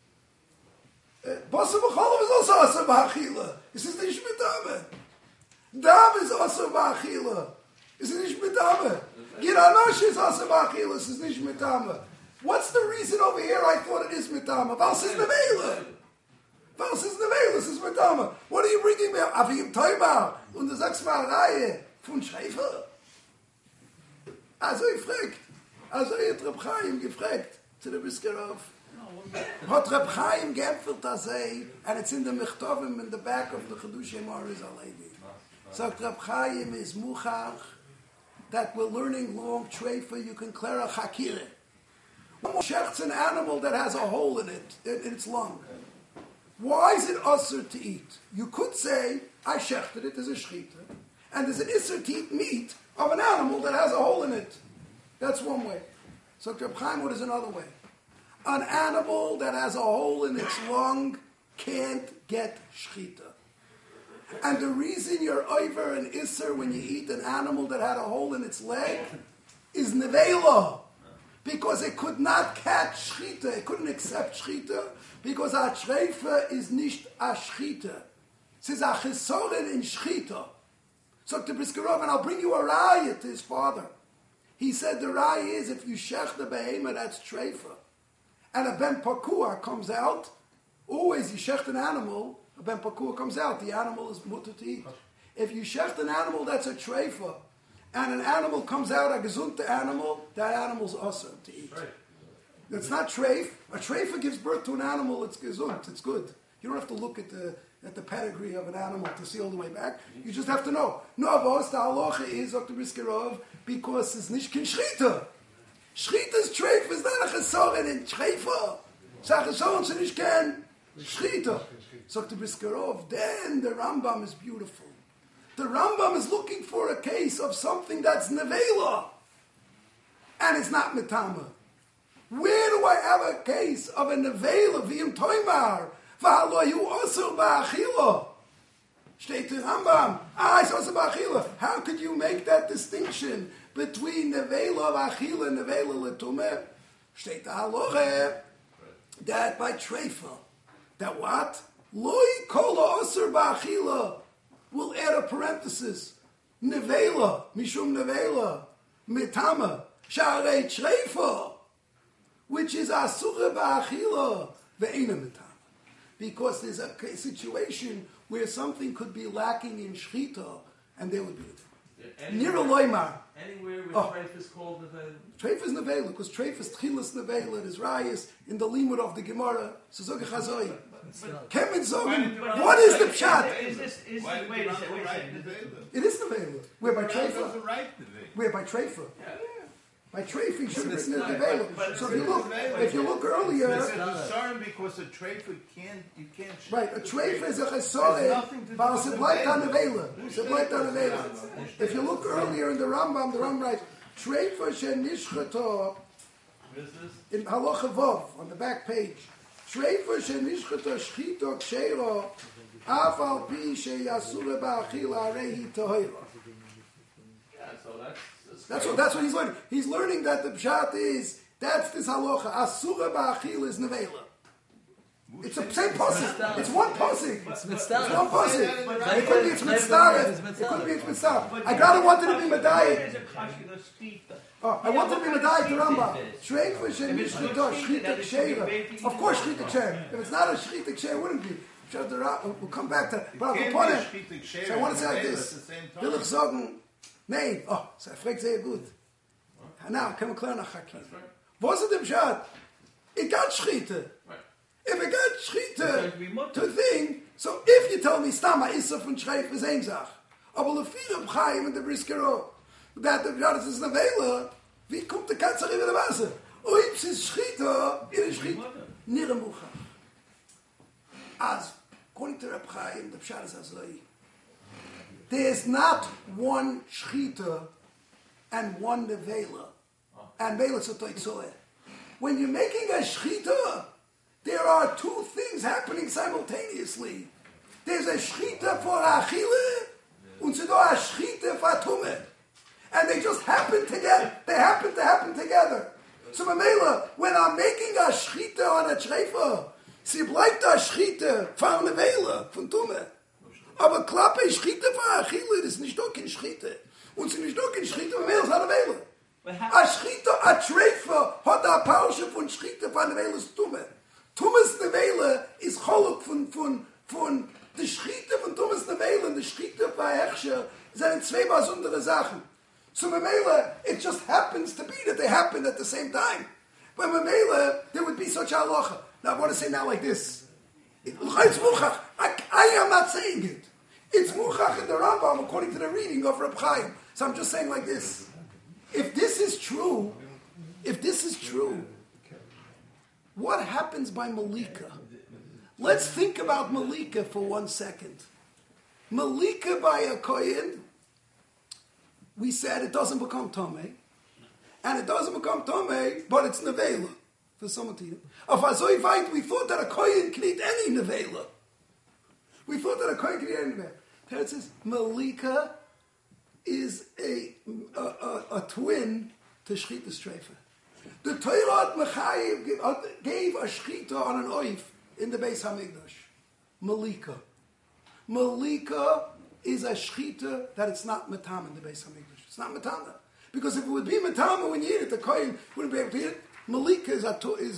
Basar b'cholov is also asur ba'achila. He says, nish mitame. Dam is asur ba'achila. He says, nish mitame. Giranosh is asur ba'achila. He says, nish mitame. What's the reason over here I thought it is mitame? Vals is nevela. Vals is nevela. This is mitame. What are you bringing me? Avim toima. Und du sagst mal Reihe von Schreifer. Also ich frag, also hat Reb Chaim gefragt zu der Briskerov. Hat Reb Chaim geämpfelt das and it's in the Mechtovim in the back of the Chedushei Maariz Alevi. So Reb Chaim is muchach that we're learning long treifa, you can clear a chakire. Shecht's an animal that has a hole in it, in its lung. Why is it usher to eat? You could say, I shechted it, there's a shchita, and there's an isser to eat meat of an animal that has a hole in it. That's one way. So Reb Chaim, what is another way? An animal that has a hole in its lung can't get shchita. And the reason you're over an isser when you eat an animal that had a hole in its leg is nevela. Because it could not catch shchita. It couldn't accept shchita because a treifa is nicht a shchita. It says a chesoren in shchita. So to Briskerov, and I'll bring you a raya to his father. He said the raya is if you shech the behema, that's treifa. And a ben pakua comes out. Always you shecht an animal, a ben pakua comes out. The animal is mutter to eat. If you shecht an animal, that's a treifa. And an animal comes out, a gesunte animal, that animal's awesome to eat. It's not treif. A treifa gives birth to an animal, it's gesunt, it's good. You don't have to look at the pedigree of an animal to see all the way back. You just have to know. No, but the halacha is, Dr. Briskerov, because it's nicht kin shchita. Shchita's treif is not a chesoren in treifa. It's a chesoren, so nicht ken shchita. So Dr. Briskerov, then the Rambam is beautiful. The Rambam is looking for a case of something that's nevela, and it's not mitama. Where do I have a case of a nevela v'im toimar v'haloyu osur ba'achila? Steht the Rambam. It's osur ba'achila. How could you make that distinction between nevela v'achila and nevela l'tumeh? Steht the halacha that by treifa, that what loy kol osur ba'achila. We'll add a parenthesis. Nevela, mishum nevela, mitama, sharei treifa, which is asura ba'achila, ve'ena mitama. Because there's a situation where something could be lacking in shchita, and there would be Nira loymar. Anywhere where treif is called nevela? Treif is nevela, because treif is tchilas nevela, it is rayas in the limud of the Gemara, Suzoga Chazoi. Kemet Zogan, what is the pshat? Wait a second. It is nevela. We're by treifa. We're by treifa. By treifa, you should have written it nevela. So if you look earlier, it's a chesoren because a treifa you can't. Right, a treifa is a chesoren. But it's a blight on nevela. It's a blight on nevela. If you look earlier in the Rambam writes treifa shen nishchato in halacha vav on the back page. Treifa shenishchata shchita kshera af al pi sheyasura ba'achila arehi tohira. Yeah, so that's what he's learning. He's learning that the pshat is that's this halacha asura ba'achila is nevela. It's a same pasuk. It's one pasuk. It's one pasuk. It could be it's mitzvah. It could be it's mitzvah. I gotta want it to be medayik. Oh, I want to be Medai to Rambam. Shreifish and Shchita, Shchita Ksheira. Of course, Shchita Ksheira. If it's not a Shchita Ksheira, it wouldn't be. We'll come back to that. But I'll put it. So I want to say like this. Will ich sagen, nein. Oh, so I fragt sehr gut. Now, can we clear nach Hakim? Was ist dem Schad? It got Shchita. If it got Shchita to thing, so if you tell me Stama Issa von Shreif is ein Sach, aber le vier of Chaim and the Briskero, that the Shad is Navela, wie kommt der Katze in der Wasser? Oibs ist Shchita, in Shchita, nirre Mucha. As, according to Reb Chaim, the Pshat is Azlai, there's not one Shchita and one Nevela. And Vela Sotoitzoe. When you're making a Shchita, there are two things happening simultaneously. There's a Shchita for Achille, and so a Shchita for Tumeh. And they just happen together. They happen to happen together. So Mamela, when I'm making a Shchita on a Treifa, sie bleibt a Shchita for Nevela, von Tumeh. Aber Klappe Shchita for Achille, das ist nicht doch kein Shchita. Und sie nicht doch kein Shchita, Mamela ist a Nevela. A Shchita, a Treifa, hat a Pausche von Shchita for Nevela's Tumeh. Tumas Nevela is cholok von der Schritte von Tumas Nevela und der Schritte von Herrscher sind zwei besondere Sachen. So Memela, it just happens to be that they happen at the same time. But Memela, there would be such a halacha. Now I want to say now like this. It's muchach. I am not saying it. It's muchach in the Rambam according to the reading of Reb Chaim. So I'm just saying like this. If this is true, what happens by Malika? Let's think about Malika for 1 second. Malika by a Kohen, we said it doesn't become Tomei. And it doesn't become Tomei, but it's Nevela. For someone to eat it. Of Azoivite, we thought that a Kohen can eat any Nevela. It says Malika is a twin to Shchita Streifa. The Torah Mechayev gave a shchita on an oif in the Beis Hamikdash. Malika. Malika is a shchita that it's not matam in the Beis Hamikdash. It's not matama. Because if it would be matama when you eat it, the kohen wouldn't be able to eat it. Malika is a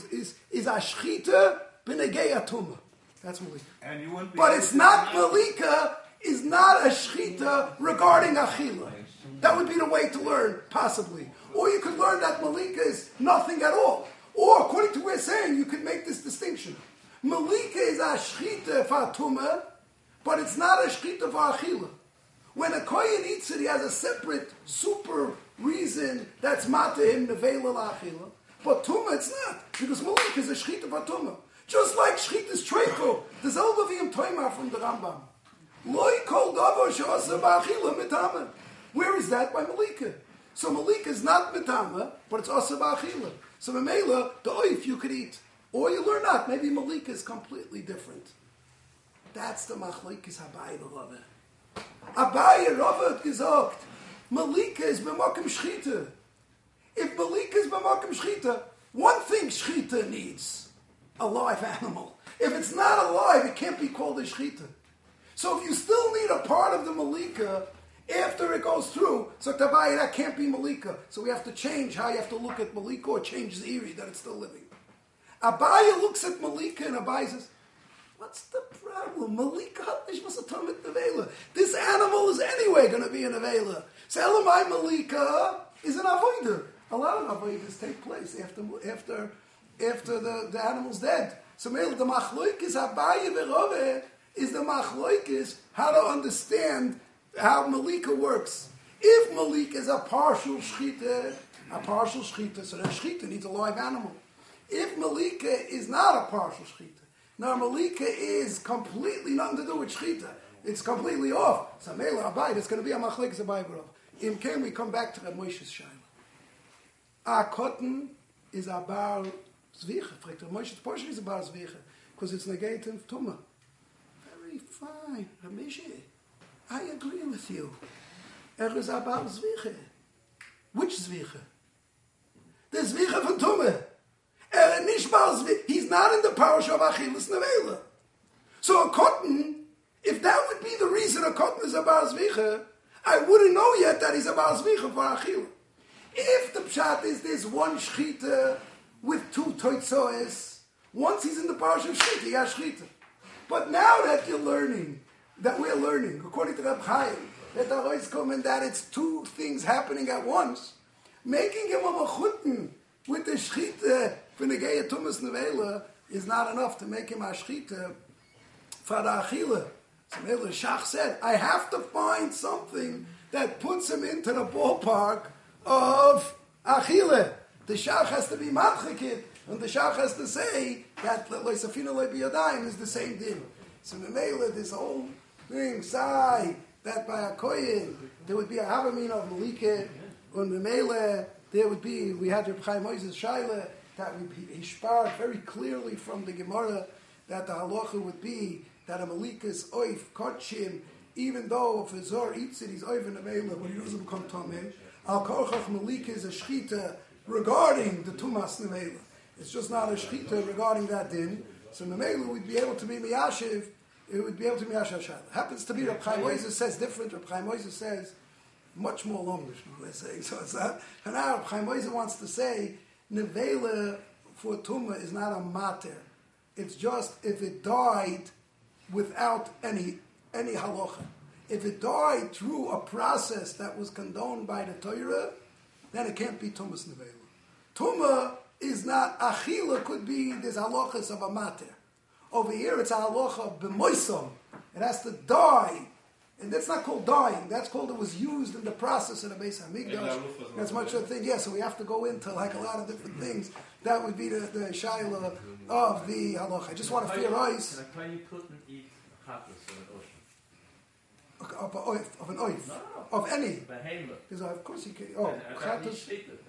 shchita b'negei atuma. That's Malika. And you wouldn't be but it's not Malika is not a shchita regarding achila. That would be the way to learn, possibly. Or you could learn that Malika is nothing at all. Or, according to what we're saying, you could make this distinction. Malika is a shchita for tumah, but it's not a shchita for achila. When a kohen eats it, he has a separate, super reason that's mata him, nevela la'achila. But tumah, it's not. Because Malika is a shchita for tumah. Just like shchita is treiko. There's Elbavim Toimar from the Rambam. Loi kol davar she'asa ba'achila mitama. Where is that? By Malika. So Malika is not Mitama, but it's also Ba'achila. So Mamela, the oif you could eat. Or you learn not. Maybe Malika is completely different. That's the Machlokes Abaye Rava. Abaye Rava hat gesagt, Malika is b'makom shchita. If Malika is b'makom shchita, one thing shchita needs, a live animal. If it's not alive, it can't be called a shchita. So if you still need a part of the Malika, after it goes through, so Tabai, that can't be Malika. So we have to change how you have to look at Malika or change Ziri that it's still living. Abaya looks at Malika and Abaya says, what's the problem? Malika, this animal is anyway going to be an Avela. So Elamai Malika is an Avodah. A lot of Avodas take place after the animal's dead. So the Machlokes Abaya Verove is the Machlokes how to understand how Malika works. If Malika is a partial shchita, so that shchita needs a live animal. If Malika is not a partial shchita, now Malika is completely nothing to do with shchita, it's completely off. So Mela Abayit, it's going to be a Machlokes Abaye B'Rava. In Ken, we come back to Reb Moshe's Shaila. A cotton is a bar zvicha. Reb Moshe's portion is a bar zvicha because it's negated tumah. Very fine, Reb Moshe. I agree with you. Is about Zviche. Which Zviche? The Zviche von Tumeh. He's not in the parish of Achilles Nevela. So a cotton, if that would be the reason a cotton is a Bar Zviche, I wouldn't know yet that he's a Bar Zviche for Achilles. If the pshat is this one shchita with two toitzoes, once he's in the parsha of shchita, he has shchita. But now that we're learning, according to Reb Chaim, that the Rois come and that it's two things happening at once, making him a machutin with the shchita for the Geya Tumas Nevela is not enough to make him a shchita for the achila. So Mele Shach said, I have to find something that puts him into the ballpark of achila. The Shach has to be matchikit, and the Shach has to say that Loisafina Lebiyadayim is the same thing. So Mele, this whole thing, say that by a koyin there would be a havamin of malike, and Mele there would be, we had Reb Chaim Moses Shaila that he sparred very clearly from the Gemara that the halacha would be that a malika is oif kotchim, even though if a zor eats it, he's oif in the mela, but he doesn't become tameh. Al korchach malika is a shchita regarding the tumas nevela. It's just not a shchita regarding that din. So nevela would be able to be miyashiv. It would be able to be miyashiv. Happens to be Reb Chaim Moses says different. Reb Chaim Moses says much more longish. They're saying so. It's that. And now Reb Chaim Moses wants to say nevela for tumah is not a mater. It's just if it died without any halacha. If it died through a process that was condoned by the Torah, then it can't be tumas nevela. Tumah is not achila. Could be there's halachas of a mater. Over here it's a halacha of b'moisam. It has to die, and that's not called dying. That's called it was used in the process of the Beis Hamikdash. That's much of a thing. Yeah, so we have to go into like a lot of different things. That would be the shaila of the halacha. I just want to fear eyes. You couldn't eat chatas in an ocean. Of an oif. Of any. Behemoth. Of course you can. Oh, chatas.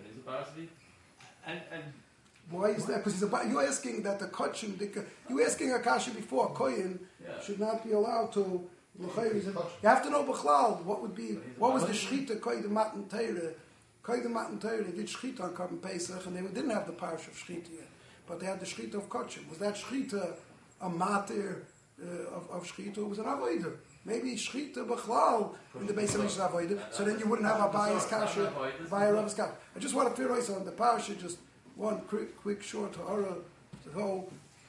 And why is that? Because you're asking that the kotchim, you're asking Akasha before, koyin should not be allowed to. You have to know b'chlal what was the shchita koyin matan teire. Koyin matan teire, they did shchita on Korban Pesach, and they didn't have the parish of shchita yet, but they had the shchita of kotchim. Was that shchita a mater of shchita? Or was it avodah? Maybe shchita b'chlal in the base of Mishnah avodah. So then you wouldn't have a bias kasha by a Rabbis kasha. I just want to figure out on the parasha. Just one quick short ha'ara to go.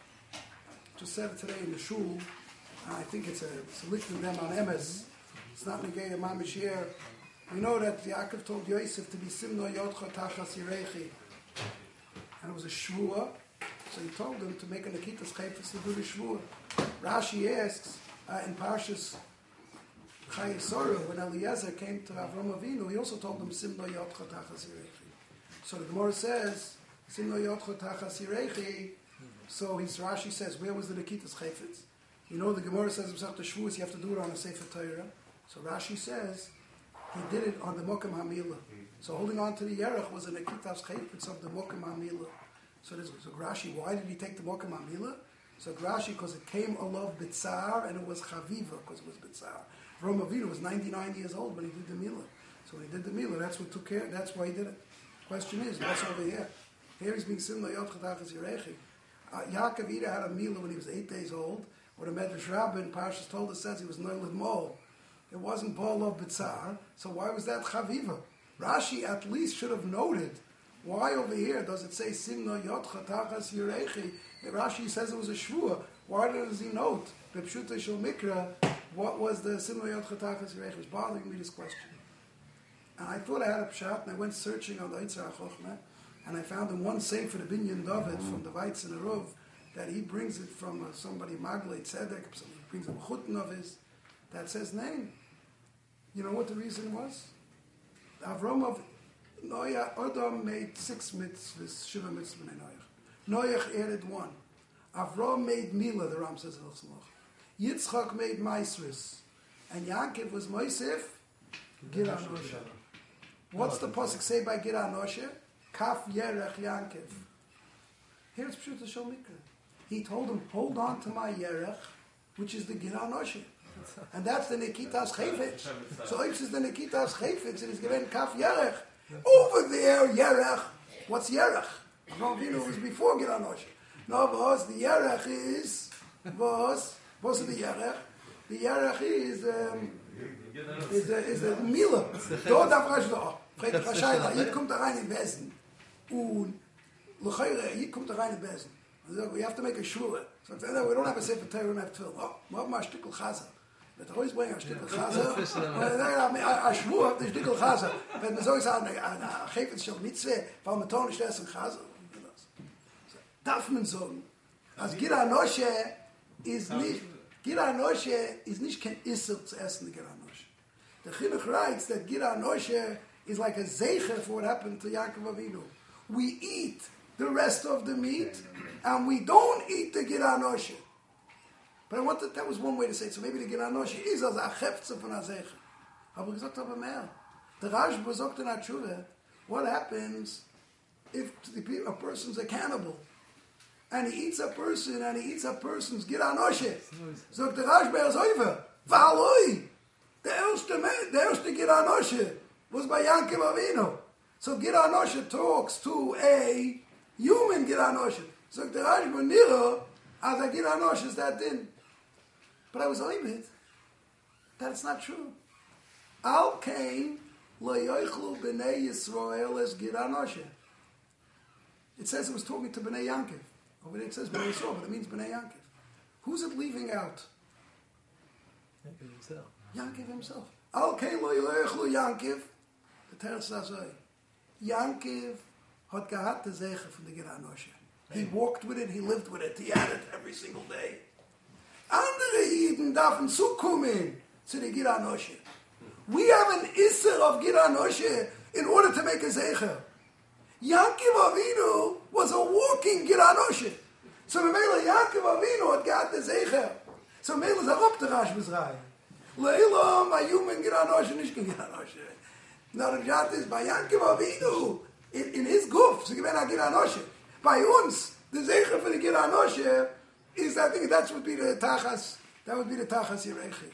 Just said it today in the shul. I think it's a lichting them on emes. It's not negay a mamish here. We know that Yaakov told Yosef to be simno yodcha tachas yirechi, and it was a shvua. So he told him to make a nakitas chayfetz to do the shvua. Rashi asks in Parshas Chayei Sarah when Eliezer came to Avram Avinu, he also told him simno yodcha tachas yirechi. So the Gemara says simno yodcha tachas yirechi. So Rashi says, where was the nakitas chayfetz? You know, the Gemara says himself the Shavuos, you have to do it on a Sefer Torah. So Rashi says he did it on the Mokem HaMilah. So holding on to the Yerech was a Nekitas Chayfetz of the Mokem HaMilah. So Rashi, why did he take the Mokem HaMilah? So Rashi, because it came Olav Bitzar and it was Chaviva, because it was Bitzar. Rom Avinu was 99 years old when he did the Milah. So when he did the Milah, that's what took care, that's why he did it. Question is, what's over here? Here he's being similar, Yod Chatachas Yirechi. Yaakov Ida had a Milah when he was 8 days old. What a Medrash Rabbah in Parshas told us says he was Noilad Mol. It wasn't Baal of Bitzar, so why was that Chaviva? Rashi at least should have noted why over here does it say Simno Yotcha Tachas Yirechi? Rashi says it was a Shvua. Why does he note Bepshuta Shel Mikra? What was the Simno Yotcha Tachas Yirechi? It's bothering me, this question. And I thought I had a pshat, and I went searching on the Eitzah HaChochmah, and I found in one sefer, the Binyan David from the Weitz and the Rov, that he brings it from somebody, Maglei Tzedek, so he brings a chutin of his, that says name. You know what the reason was? Avram of Noach, Adam made 6 mitzvahs, Shiva mitzvah in Noach. Noach added 1. Avram made Mila, the Ram says in Yitzchak made Maisris. And Yaakov was Moisef, Gid Anosha. What's the pasuk say by Gid Anosha? Kaf Yerech Yaakov. Here's Pshuta Shel Mikra. He told him, hold on to my Yerech, which is the Gid Anosha. And that's the Nekitas Chayfetz. So if it's the Nekitas Chayfetz, it is given Kaf Yerech. Over there, Yerech. What's Yerech? Avram Avinu was before Gid Anosha. No, boss, the Yerech is, what's the Yerech? The Yerech is Is the Mila. Dort darf Rashi doch. Fragt Rashaila, hier kommt da rein in Besen. Und L'chayre, hier kommt da rein in Besen. We have to make a shura. So we don't have a sefer Torah, we don't have tefillin. Oh, we have a shtickle chaza. But always bring a shtickle chaza. A shvur, the shtickle chaza. Wenn man so sagen, a chefetz shel mitzvah, weil man tonisch essen chaza. Darf man sagen, als Gira Noshe ist nicht kein Isser zu essen, Gira Noshe. The Chinuch writes that Gira Noshe is like a zeicher for what happened to Yaakov Avinu. We eat the rest of the meat, and we don't eat the Gira Noshe. But I wanted, that was one way to say it. So maybe the Gira Noshe is as a chefze von a zeicher. Aber gesagt aber mehr. The Rashba sagt in Atshuva, what happens if a person's a cannibal? And he eats a person's Gira Noshe. So the Rashba is over. Valoi! The erste Gira Noshe was by Yaakov Avinu. So Gira Noshe talks to a human Gira Noshe. So the Rashba Nira, as a Gira Noshe is that din. But I was oimid that it's not true. Al Kain lo yoichlu b'nei Yisrael es Gira Noshe. It says it was talking to B'nei Yankov. Over there it says B'nei Yisrael, but it means B'nei Yankov. Who's it leaving out? Yankov himself. Yankov himself. Al Kain lo yoichlu Yankov. The Torah says, Yankov had gehat the zeicher from the Gira Noshe. He walked with it, he lived with it, he had it every single day. Andere Yidden darfen zukommen zu the Gira Noshe. We have an Isser of Gira Noshe in order to make a zeicher. Yaakov Avinu was a walking Gira Noshe. So Memela Yaakov Avinu had got the zeicher. So Memela is a up the Rashba's Rai. Leilam a human Gira Noshe, nicht Gira Noshe. Now the Pshat is by Yaakov Avinu in his goof. So given a Gira Noshe. By uns, the zeicher for the Gira Noshe is, I think that would be the Tachas. That would be the Tachas Yerechi.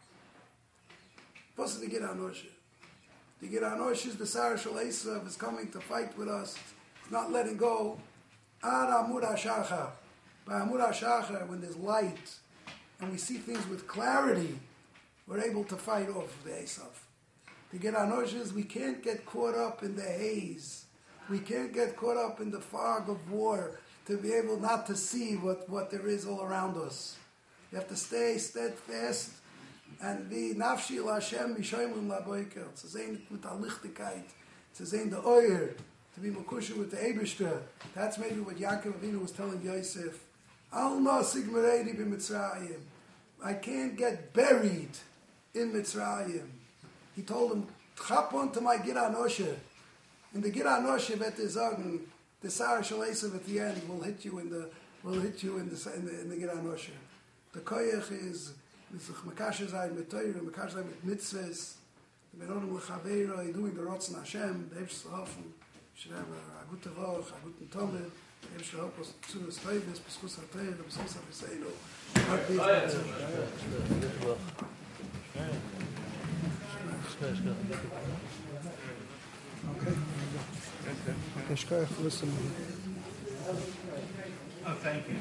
What's the Gira Noshe? The Gira Noshe is the Sarah Shal Esav is coming to fight with us. It's not letting go. Ad Amud HaShachar. By Amud HaShachar, when there's light and we see things with clarity, we're able to fight off the Esav. The Gira Noshe is we can't get caught up in the haze. We can't get caught up in the fog of war to be able not to see what there is all around us. You have to stay steadfast and be nafshi la Hashem mishoymim la boiker. To sehen with the lichtigkeit, to sehen the oyer, to be makusha with the Eibishter. That's maybe what Yaakov Avinu was telling Yosef. Al nasig meredi b'Mitzrayim. I can't get buried in Mitzrayim. He told him, chap on to my Gira Noshe. In the Gira Noshe vet sagen, the Sarah Shal Esav at the end will hit you in the Gira Noshe. The koyach is Mekasher Zayin mit Torah, Mekasher Zayin mit mitzvahs, the Benonim L'Chaveira, doing the Rotzen Hashem, the Eish S'hofen, should have a gute Woch, a guten Tomel, the Eish help us to the Stoivis, Peskus HaTorah, Peskus HaViseinu. Okay, Shkoyach, listen. Oh, thank you.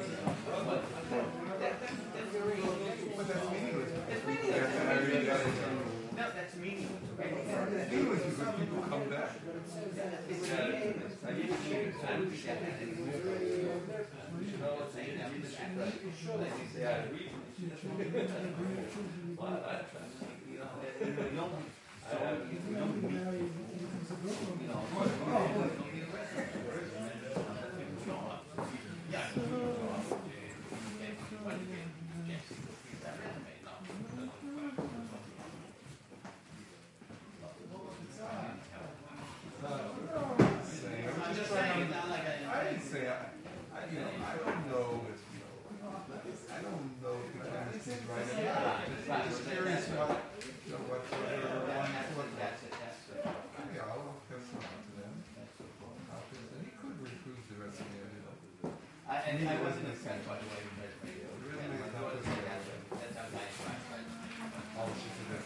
But that's meaningless. And I wasn't impressed by the way he read radio. It really was not. That's how nice. All the